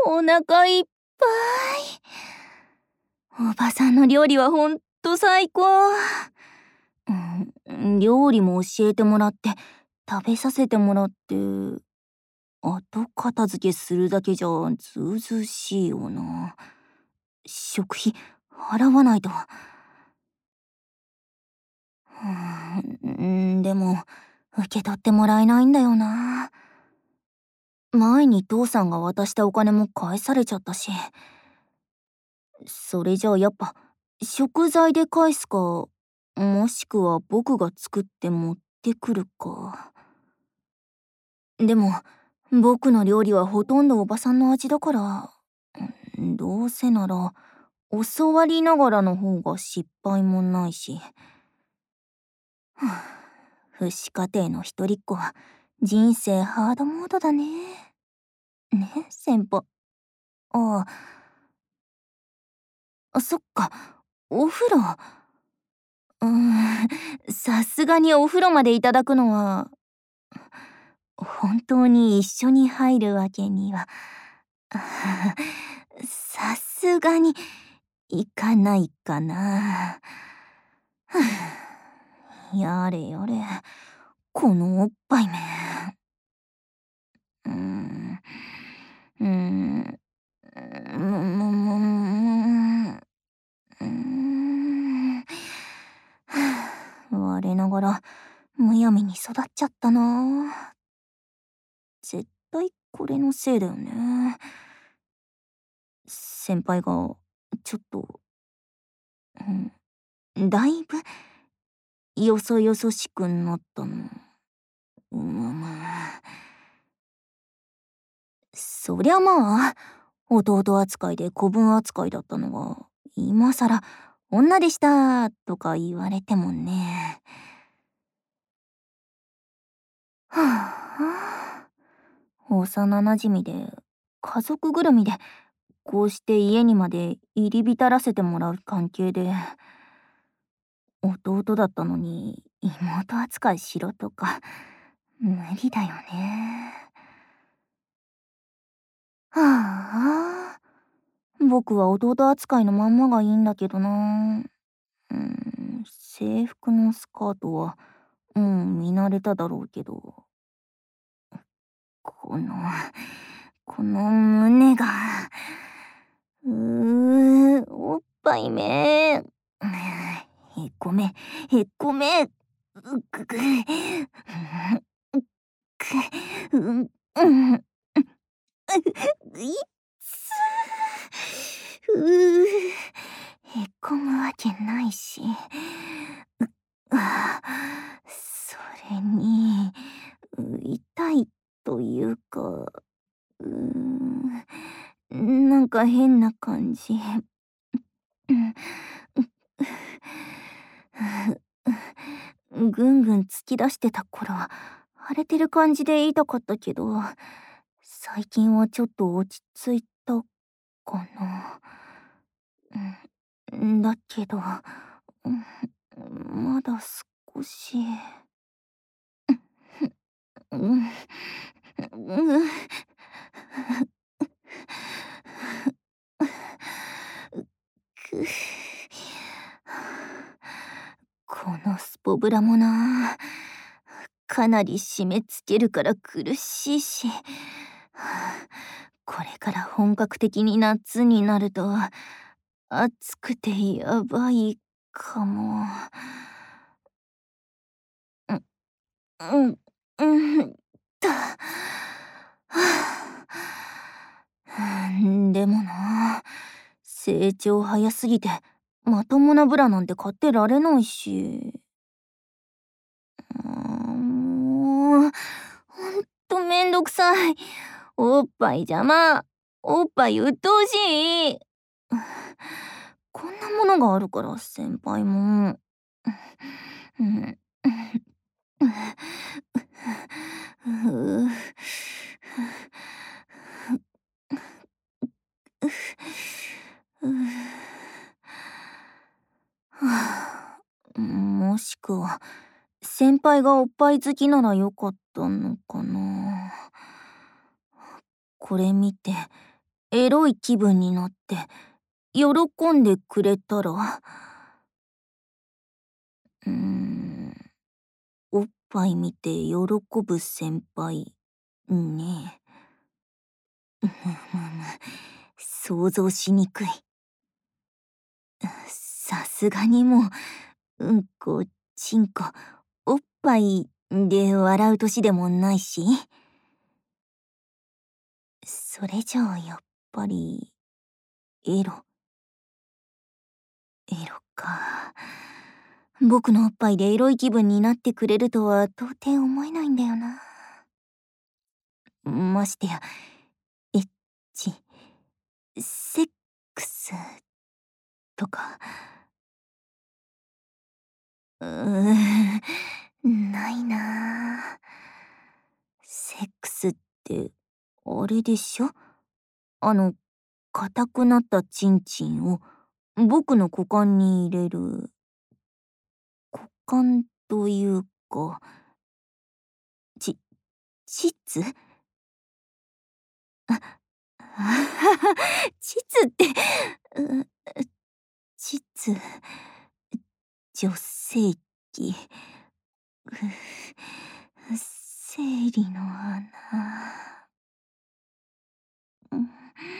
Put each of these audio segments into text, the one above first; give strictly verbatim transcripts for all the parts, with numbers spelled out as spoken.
お腹いっぱい。おばさんの料理はほんと最高。うん、料理も教えてもらって食べさせてもらって後片付けするだけじゃずうずうしいよな。食費払わないと。うん、でも受け取ってもらえないんだよな。前に父さんが渡したお金も返されちゃったし。それじゃあやっぱ食材で返すか、もしくは僕が作って持ってくるか。でも僕の料理はほとんどおばさんの味だから、どうせなら教わりながらの方が失敗もないし。父子家庭の一人っ子は人生ハードモードだね。ね、先輩。ああ、そっか、お風呂。うーん、さすがにお風呂までいただくのは、本当に一緒に入るわけには、さすがにいかないかな。やれやれ、このおっぱいめ。うーん、うーん、うーん、我ながらむやみに育っちゃったな。絶対これのせいだよね。先輩がちょっと、うん、だいぶよそよそしくなったの。うむそりゃまあ弟扱いで子分扱いだったのが今さら女でしたとか言われてもね。はあ、幼なじみで家族ぐるみでこうして家にまで入り浸らせてもらう関係で、弟だったのに妹扱いしろとか無理だよね。はあ、僕は弟扱いのまんまがいいんだけどな。うん、制服のスカートはもう見慣れただろうけど、このこの胸が、うーおっぱいめ。へこめへこめ。うくくくうんうんいっつうへこむわけないし、うあそれに痛いというか、うーんなんか変な感じ。ぐんぐん突き出してた頃は腫れてる感じで痛かったけど、最近はちょっと落ち着いたかな。うん、だけど、うん、まだ少し。うん、うん、くこのスポブラもな、かなり締め付けるから苦しいし、これから本格的に夏になると暑くてやばいかも。う、うん、うんだ。でもな、成長早すぎてまともなブラなんて買ってられないし。もう、ほんとめんどくさい。おっぱい邪魔。おっぱい鬱陶しい。こんなものがあるから先輩も。うん、もしくは先輩がおっぱい好きならよかったのかな。これ見てエロい気分になって喜んでくれたら、うーん、おっぱい見て喜ぶ先輩ね。むむむ想像しにくい。さすがにもう、うんこ、ちんこ、おっぱいで笑う年でもないし、それじゃあやっぱり、エロ、エロか。僕のおっぱいでエロい気分になってくれるとは到底思えないんだよな。ましてや、エッチ、セックスとか、うーん、ないな。セックスって、あれでしょ？あの、硬くなったチンチンを僕の股間に入れる、股間というか、ち、膣？膣って、う、膣、女性器、う生理の穴。うん、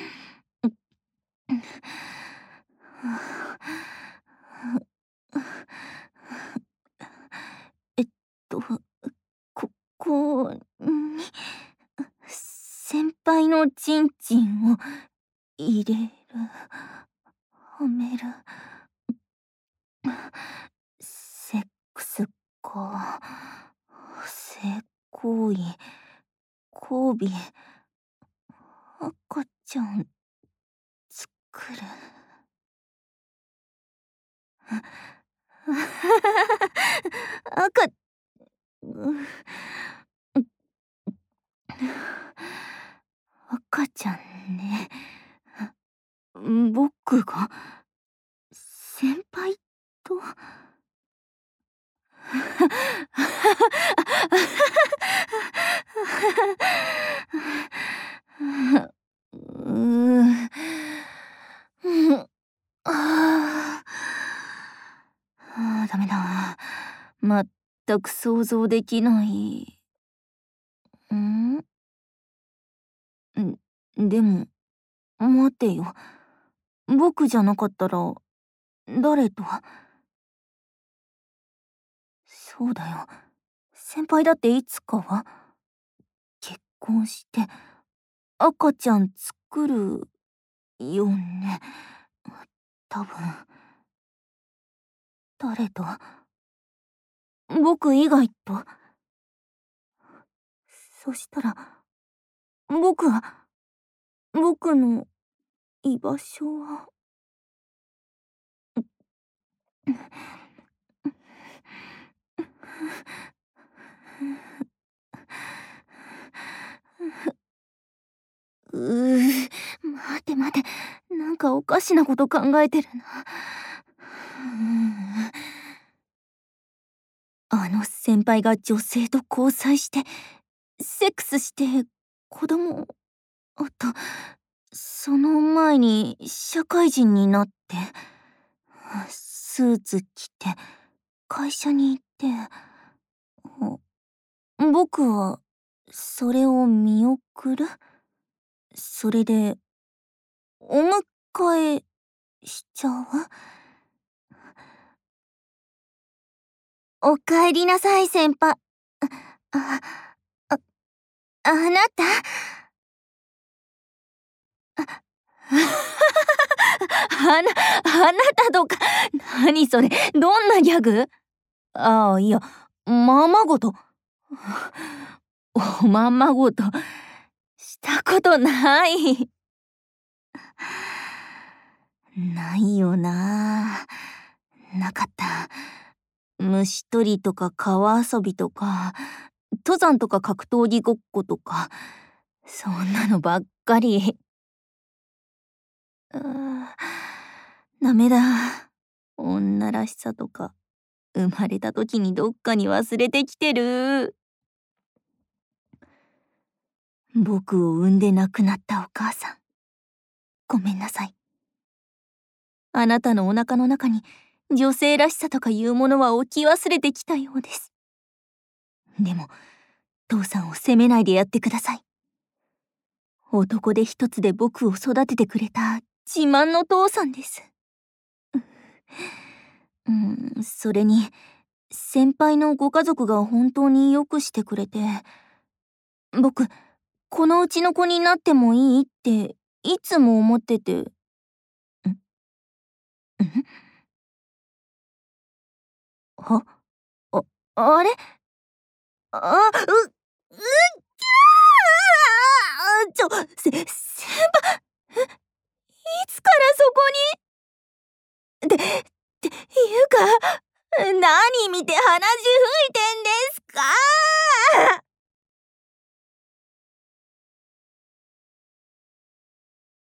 えっと、ここに、先輩のチンチンを入れる、はめる。セックスか。性行為、交尾、赤ちゃん、作る。赤、う赤ちゃんね。僕が、先輩とうー、うん、ああ、ああ、ダメだ。全く想像できない。ん？ん、でも、待てよ。僕じゃなかったら、誰と？そうだよ。先輩だっていつかは結婚して赤ちゃん作るよね。多分。誰と？僕以外と？そしたら、僕は、僕の居場所は。うー、待て待て、なんかおかしなこと考えてるな。あの先輩が女性と交際して、セックスして、子供、あと、その前に社会人になって、スーツ着て、会社に行って、僕は、それを見送る？それで、お迎えしちゃう？おかえりなさい、先輩。あ、あ、あなた？あな、あなたとか、何それ、どんなギャグ？ああ、いや、ままごと。おままごと、したことない。ないよな。なかった。虫取りとか川遊びとか、登山とか格闘技ごっことか、そんなのばっかり。うー、ダメだ。女らしさとか、生まれた時にどっかに忘れてきてる。僕を産んで亡くなったお母さん。 ごめんなさい。あなたのお腹の中に女性らしさとかいうものは置き忘れてきたようです。でも、父さんを責めないでやってください。男手一つで僕を育ててくれた自慢の父さんです。うん、それに、先輩のご家族が本当によくしてくれて、僕、このうちの子になってもいいっていつも思ってて。んんはあ、あれあ、う、う